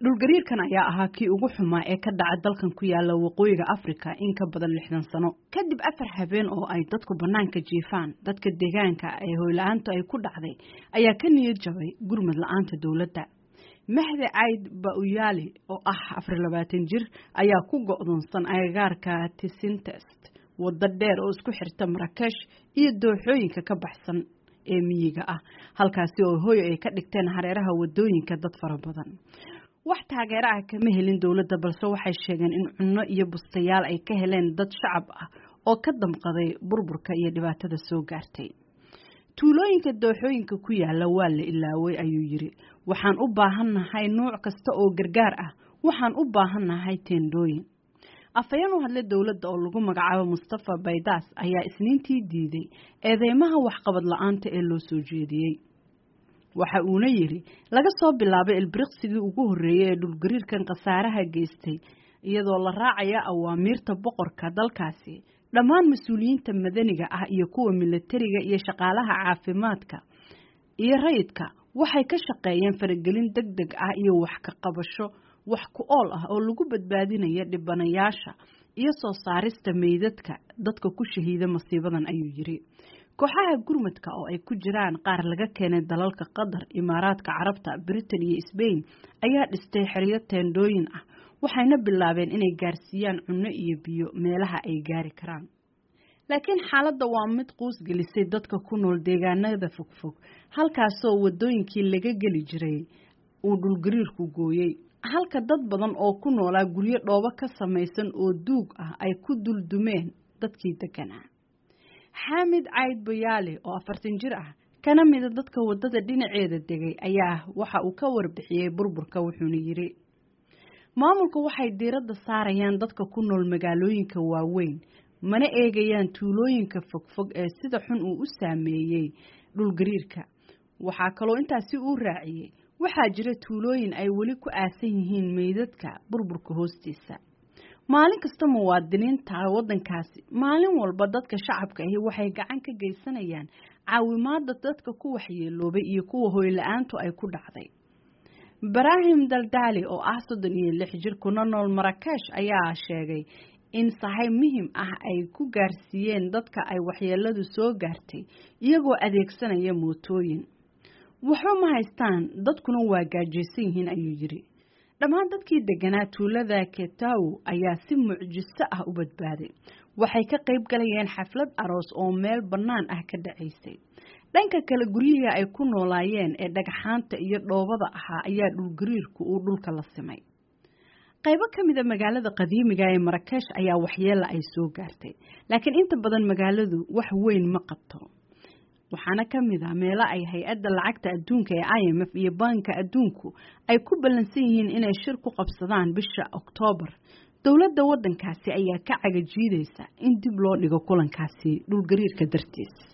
dhulgariirkan ayaa ahaa kii ugu xumaa ee ka dhacay dalkan ku yaala waqooyiga Afrika in ka badan 60 sano kadib 4 habeen oo ay dadku banaanka jiifaan dadka deegaanka ee hooylaanta ay ku dhacday ayaa ka niyad jabay gurmad la'aanta dawladda Mahdi Aid Baouyali oo ah 24 jir ayaa ku go'doonsan agagaarka Tisintest wadda dheer oo isku xirta Marrakesh iyo dooxooyinka ka baxsan ee miyiga ah halkaasi oo hooyo ay ka dhigteen hareeraha wadooyinka dad fara badan wax taageero ah kama helin dawladda balse waxay sheegeen in cunno iyo bustayaal ay ka heleen dad shacab ah oo ka damqaday burburka iyo dhibaatada soo gaartay tuulooyinka dooxooyinka ku yaala waa la ilaaway ayuu yiri waxaan u baahanahay nooc kasta oo gargaar ah waxaan u baahanahay teendooyin afayeen u hadlay dawladda oo lagu magacaabo Mustafa Baydas ayaa isniintii diiday eedeymaha waxqabad la'aanta ee loo soo jeediyay waxa uuna yiri laga soo bilaabay ilbriqsigii ugu horeeyay ee dhulgariirkan qasaaraha geystay iyadoo la raacaya awaamiirta boqorka dalkaasi dhammaan mas'uuliyiinta madaniga ah iyo kuwa militariga iyo shaqaalaha caafimaadka iyo rayidka waxay ka shaqeeyeen faragelin degdeg ah iyo wax ka qabasho wax ku ool ah oo lagu badbaadinayo dhibanayaasha iyo soo saarista meydadka dadka ku shahiida masiibadan ayuu yiri kooxaha gurmadka oo ay ku jiraan qaar laga keenay dalalka Qatar, Imaaraadka Carabta, Britain iyo Spain ayaa dhistay xiriyo teendooyin ah waxayna bilaabeen inay gaarsiiyaan cunno iyo biyo meelaha ay gaari karaan laakiin xaaladda waa mid quus gelisay dadka ku nool deegaanada fogfog halkaas oo wadooyinkii laga gali jiray uu dhulgariirku gooyay halka dad badan oo ku noolaa guryo dhoobo ka samaysan oo duug ah ay ku duldumeen dadkii deganaa Hamid Aid Baouyali oo 40 jir ah kana mid dadka wadada dhinaceeda degay ayaa waxa uu ka warbixiyay burburka wuxuuna yiri maamulku waxay diiradda saarayaan dadka ku nool magaalooyinka waaweyn mana eegayaan tuulooyinka fogfog ee sida xun uu u saameeyay dhulgariirka waxa kaloo intaasi uu raaciyay waxaa jira tuulooyin ay wali ku aasan yihiin meydadka burburka hoostiisa maalin kasta muwaadiniinta waddankaasi maalin walba dadka shacabka ahi waxay gacan ka geysanayaan caawimaadda dadka ku waxyeeloobay iyo kuwa hooylaantu ay ku dhacday Ibrahim Daldali oo ah 36 jir kuna nool Marrakesh ayaa sheegay in sahay muhiim ah ay ku gaarsiiyeen dadka ay waxyeeladu soo gaartay iyagoo adeegsanaya mootooyin wuxuu ma haystaan dadkuna waa gaajeysan yihiin ayuu yiri dhammaan dadkii deganaa tuulada Ketau ayaa si mucjiso ah u badbaaday waxay ka qayb galayeen xaflad aroos oo meel bannaan ah ka dhacaysay dhanka kale guryaha ay ku noolaayeen ee dhagaxaanta iyo dhoobada ahaa ayaa dhulgariirku uu dhulka la simay qaybo kamid ah magaalada qadiimiga ee Marrakesh ayaa waxyeelo ay soo gaartay laakiin inta badan magaaladu wax weyn ma qabto waxaana kamid ah meelo ay hay'adda lacagta adduunka ee IMF iyo banka adduunku ay ku balansan yihiin inay shir ku qabsadaan bisha Oktoobar dawladda waddankaasi ayaa ka cagajiidaysa in dib loo dhigo kulankaasi dhulgariirka dartiis